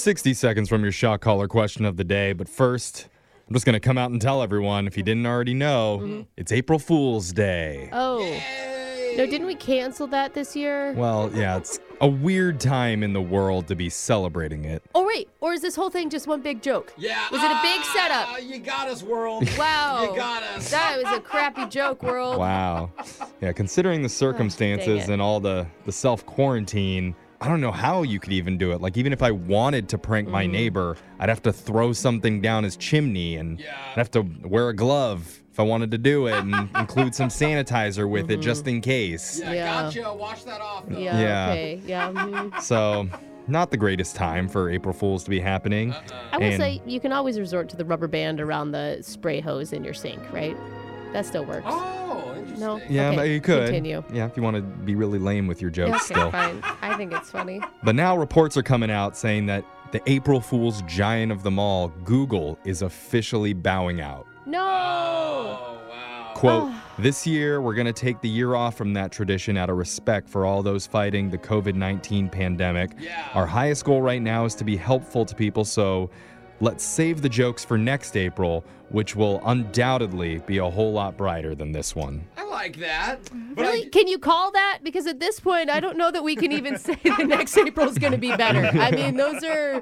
60 seconds from your shot caller question of the day. But first, I'm just going to come out and tell everyone, if you didn't already know, it's April Fool's Day. Oh. No, didn't we cancel that this year? Well, yeah, it's a weird time in the world to be celebrating it. Oh, wait. Or is this whole thing just one big joke? Yeah. Was it a big setup? You got us, world. Wow. You got us. That was a crappy joke, world. Wow. Yeah, considering the circumstances it. and all the self-quarantine, I don't know how you could even do it. Like, even if I wanted to prank my neighbor, I'd have to throw something down his chimney, and I'd have to wear a glove if I wanted to do it, and include some sanitizer with it just in case. Yeah, gotcha. Wash that off, though. Yeah. Okay. Yeah. So, not the greatest time for April Fools to be happening. I will And- say you can always resort to the rubber band around the spray hose in your sink, right? That still works. Oh, interesting. No? Yeah, Okay, but you could. Continue. Yeah, if you want to be really lame with your jokes Okay, still. fine. I think it's funny. But now reports are coming out saying that the April Fool's giant of them all, Google, is officially bowing out. No! Oh, wow. Quote, this year we're going to take the year off from that tradition out of respect for all those fighting the COVID-19 pandemic. Yeah. Our highest goal right now is to be helpful to people, so let's save the jokes for next April, which will undoubtedly be a whole lot brighter than this one. I like that. But Really? Can you call that? Because at this point, I don't know that we can even say the next April is going to be better. I mean, those are...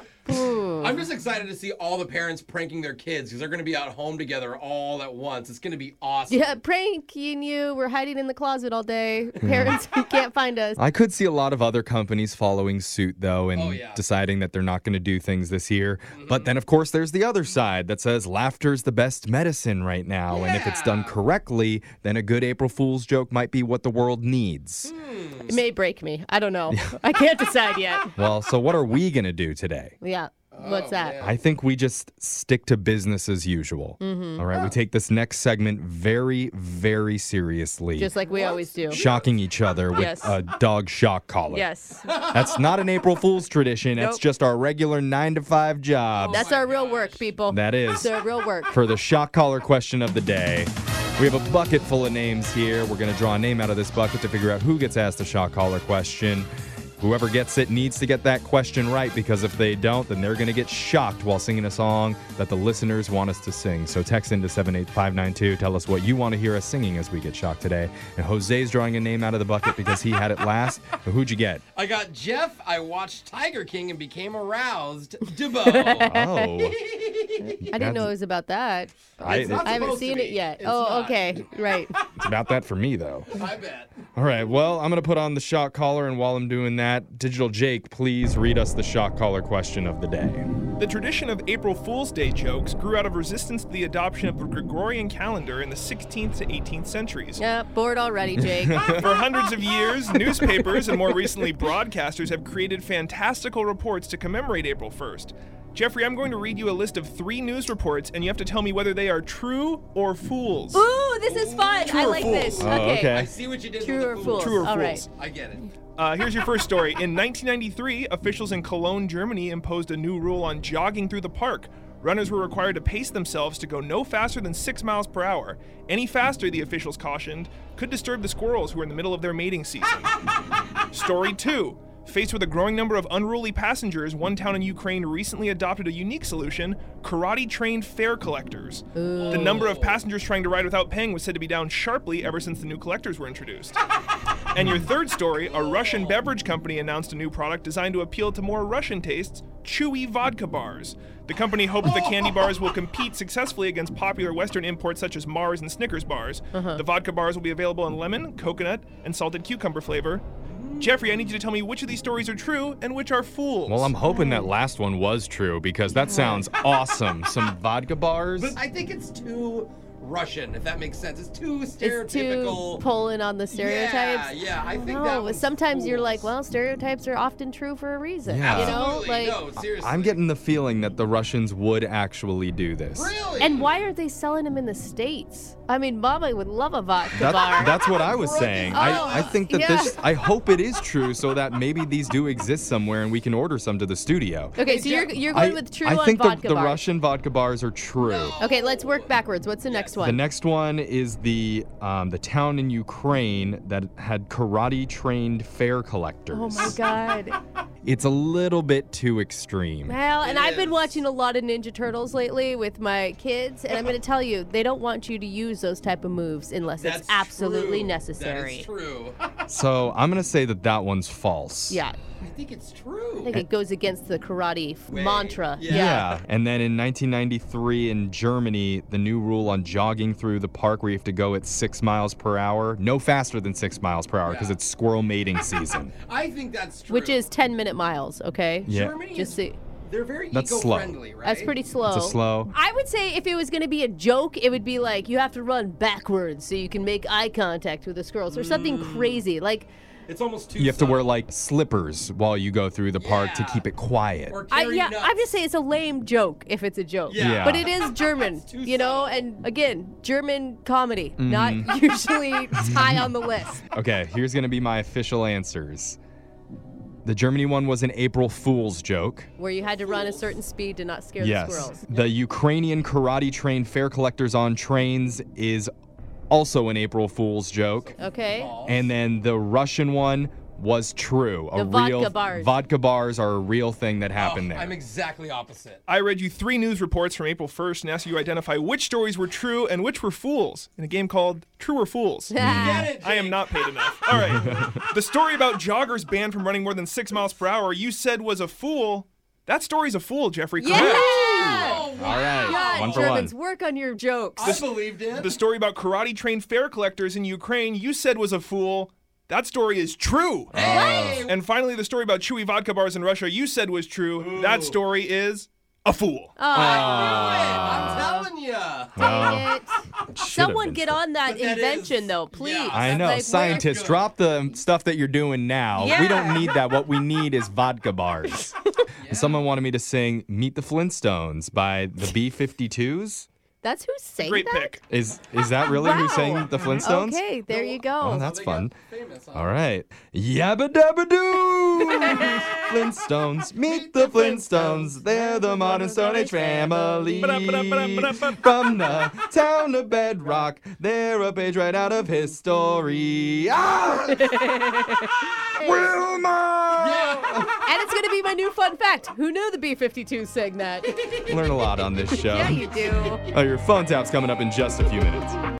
Ooh. I'm just excited to see all the parents pranking their kids because they're going to be at home together all at once. It's going to be awesome. Yeah, pranking you. We're hiding in the closet all day. Parents, you can't find us. I could see a lot of other companies following suit, though, and deciding that they're not going to do things this year. But then, of course, there's the other side that says laughter's the best medicine right now. And if it's done correctly, then a good April Fool's joke might be what the world needs. It may break me. I don't know. I can't decide yet. Well, so what are we going to do today? Yeah. What's that? man. I think we just stick to business as usual. All right, we take this next segment very, very seriously. Just like we always do. Shocking each other with Yes. a dog shock collar. Yes. That's not an April Fool's tradition. That's Nope. just our regular 9-to-5 job. That's our real work, people. That is. It's our real work. For the shock collar question of the day. We have a bucket full of names here. We're going to draw a name out of this bucket to figure out who gets asked a shock collar question. Whoever gets it needs to get that question right, because if they don't, then they're going to get shocked while singing a song that the listeners want us to sing. So text into 78592. Tell us what you want to hear us singing as we get shocked today. And Jose's drawing a name out of the bucket because he had it last. So who'd you get? I got Jeff. I watched Tiger King and became aroused. Dubo. Oh. I didn't know it was about that. It's not I haven't supposed to seen be. it yet. It's Oh, not. okay. Right. It's about that for me, though. I bet. All right, well, I'm going to put on the shock collar, and while I'm doing that, Digital Jake, please read us the shock collar question of the day. The tradition of April Fool's Day jokes grew out of resistance to the adoption of the Gregorian calendar in the 16th to 18th centuries. Yeah, bored already, Jake. For hundreds of years, newspapers and more recently broadcasters have created fantastical reports to commemorate April 1st. Jeffrey, I'm going to read you a list of 3 news reports, and you have to tell me whether they are true or fools. Ooh, this is fun. True I or like fools? this. Oh, Okay. okay. I see what you did True with or the false? True or All false? right. I get it. Here's your first story. In 1993, officials in Cologne, Germany imposed a new rule on jogging through the park. Runners were required to pace themselves to go no faster than 6 miles per hour. Any faster, the officials cautioned, could disturb the squirrels who are in the middle of their mating season. Story 2. Faced with a growing number of unruly passengers, one town in Ukraine recently adopted a unique solution: karate-trained fare collectors. The number of passengers trying to ride without paying was said to be down sharply ever since the new collectors were introduced. And your third story, a Russian beverage company announced a new product designed to appeal to more Russian tastes: chewy vodka bars. The company hopes the candy bars will compete successfully against popular Western imports such as Mars and Snickers bars. The vodka bars will be available in lemon, coconut, and salted cucumber flavor. Jeffrey, I need you to tell me which of these stories are true and which are fools. Well, I'm hoping that last one was true, because that sounds awesome. Some vodka bars. But I think it's too Russian, if that makes sense. It's too It's stereotypical. too pulling on the stereotypes. Yeah, I think No, that was sometimes you're fools. like, well, stereotypes are often true for a reason. Yeah. You know, Absolutely, like, no, seriously. I'm getting the feeling that the Russians would actually do this. Really? and why aren't they selling them in the States? I mean, Mama would love a vodka bar. That's what I was saying. I think that yeah. I hope it is true, so that maybe these do exist somewhere and we can order some to the studio. Okay, so you're going with true I on think vodka the bars. Russian vodka bars are true. Okay, let's work backwards. What's the next The one? next one is the town in Ukraine that had karate trained fare collectors. Oh my God. it's a little bit too extreme. Well, and It I've been is. watching a lot of Ninja Turtles lately with my kids, and I'm going to tell you, they don't want you to use those type of moves unless That's it's absolutely true. necessary. That is true. So I'm going to say that one's false. Yeah, I think it's true. I think it goes against the karate Way. mantra. Yeah. Yeah. And then in 1993 in Germany, the new rule on jogging through the park where you have to go at 6 miles per hour, no faster than 6 miles per hour because Yeah. it's squirrel mating season. I think that's true. Which is 10-minute miles, okay? Yeah. Germany Just is, see. they're very That's slow. eco-friendly, right? That's pretty slow. It's a slow. I would say if it was going to be a joke, it would be like you have to run backwards so you can make eye contact with the squirrels or something crazy. Like, It's almost too You have to wear subtle. like slippers while you go through the park to Yeah. keep it quiet. Or carry nuts. I'm just saying it's a lame joke if it's a joke. Yeah. But it is German, It's too you know, subtle. and again, German comedy, not usually high on the list. Okay, here's going to be my official answers. The Germany one was an April Fool's joke. Where you had to run a certain speed to not scare the Yes. squirrels. The Ukrainian karate trained fare collectors on trains is also an April Fool's joke. Okay. And then the Russian one was true. The vodka bars. Vodka bars are a real thing that happened there. I'm exactly opposite. I read you 3 news reports from April 1st and asked you to identify which stories were true and which were fools in a game called True or Fools. Get it, I am Jake. not paid enough. All right. The story about joggers banned from running more than 6 miles per hour you said was a fool. That story's a fool, Jeffrey. Yeah! Correct. Oh, wow. All right. God, One for Germans, one. work on your jokes. I believed it. The story about karate trained fare collectors in Ukraine you said was a fool. That story is true. Hey! And finally, the story about chewy vodka bars in Russia you said was true. That story is a fool. I'm telling you. Dang it. Should've Someone been get true. on that But that invention, is- though, please. yeah. I know. Like, where- Scientists, good. drop the stuff that you're doing now. Yeah. We don't need that. What we need is vodka bars. Someone wanted me to sing Meet the Flintstones by the B-52s. That's who sang Great that? pick. Is that really who Wow. sang the Flintstones? Okay, there you go. Oh, that's They fun. got famous, huh? All right. Yabba dabba doo! Flintstones, meet the Flintstones. They're the modern Stone Age family. From the town of Bedrock, they're a page right out of history. Ah! Wilma! And it's going to be my new fun fact. Who knew the B-52 sang that? Learn a lot on this show. Yeah, you do. Oh, your phone tap's coming up in just a few minutes.